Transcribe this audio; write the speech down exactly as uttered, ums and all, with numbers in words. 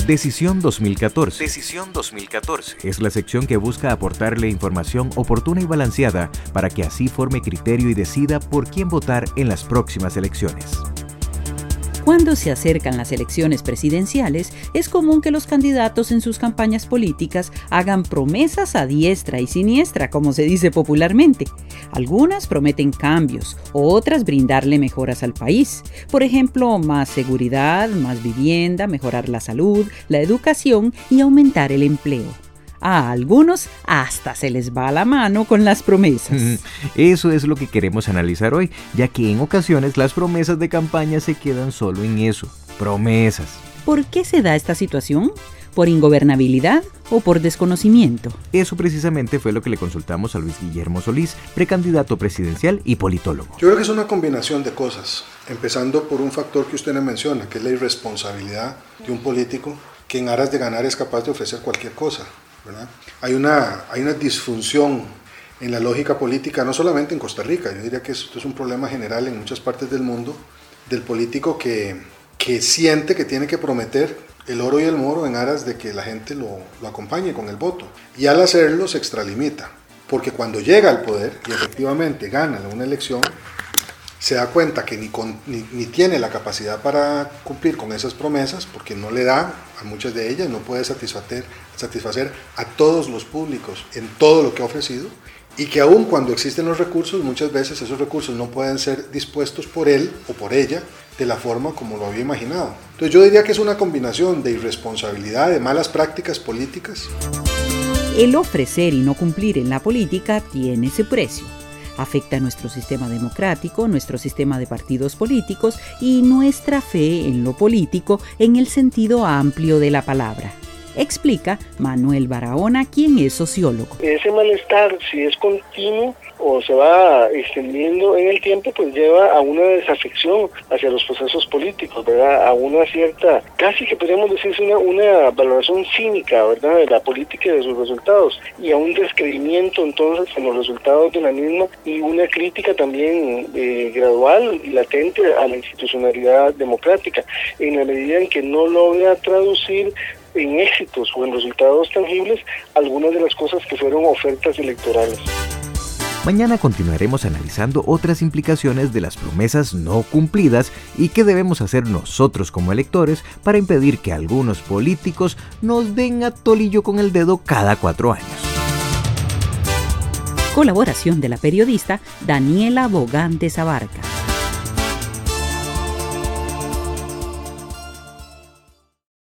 Decisión dos mil catorce. Decisión dos mil catorce. Es la sección que busca aportarle información oportuna y balanceada para que así forme criterio y decida por quién votar en las próximas elecciones. Cuando se acercan las elecciones presidenciales, es común que los candidatos en sus campañas políticas hagan promesas a diestra y siniestra, como se dice popularmente. Algunas prometen cambios, otras brindarle mejoras al país. Por ejemplo, más seguridad, más vivienda, mejorar la salud, la educación y aumentar el empleo. A algunos hasta se les va la mano con las promesas. Eso es lo que queremos analizar hoy, ya que en ocasiones las promesas de campaña se quedan solo en eso, promesas. ¿Por qué se da esta situación? ¿Por ingobernabilidad o por desconocimiento? Eso precisamente fue lo que le consultamos a Luis Guillermo Solís, precandidato presidencial y politólogo. Yo creo que es una combinación de cosas, empezando por un factor que usted no menciona, que es la irresponsabilidad de un político que en aras de ganar es capaz de ofrecer cualquier cosa, ¿verdad? Hay una, hay una disfunción en la lógica política, no solamente en Costa Rica, yo diría que esto es un problema general en muchas partes del mundo, del político que, que siente que tiene que prometer el oro y el moro en aras de que la gente lo, lo acompañe con el voto. Y al hacerlo se extralimita, porque cuando llega al poder y efectivamente gana una elección, se da cuenta que ni, con, ni, ni tiene la capacidad para cumplir con esas promesas, porque no le da a muchas de ellas, no puede satisfacer, satisfacer a todos los públicos en todo lo que ha ofrecido, y que aun cuando existen los recursos, muchas veces esos recursos no pueden ser dispuestos por él o por ella de la forma como lo había imaginado. Entonces yo diría que es una combinación de irresponsabilidad, de malas prácticas políticas. El ofrecer y no cumplir en la política tiene ese precio. Afecta nuestro sistema democrático, nuestro sistema de partidos políticos y nuestra fe en lo político en el sentido amplio de la palabra. Explica Manuel Barahona, quien es sociólogo. Ese malestar, si es continuo o se va extendiendo en el tiempo, pues lleva a una desafección hacia los procesos políticos, ¿verdad? A una cierta, casi que podríamos decir una, una valoración cínica, ¿verdad?, de la política y de sus resultados, y a un descreimiento entonces en los resultados de la misma, y una crítica también eh, gradual y latente a la institucionalidad democrática, en la medida en que no logra traducir en éxitos o en resultados tangibles algunas de las cosas que fueron ofertas electorales. Mañana continuaremos analizando otras implicaciones de las promesas no cumplidas y qué debemos hacer nosotros como electores para impedir que algunos políticos nos den a tolillo con el dedo cada cuatro años. Colaboración de la periodista Daniela Bogantes Abarca.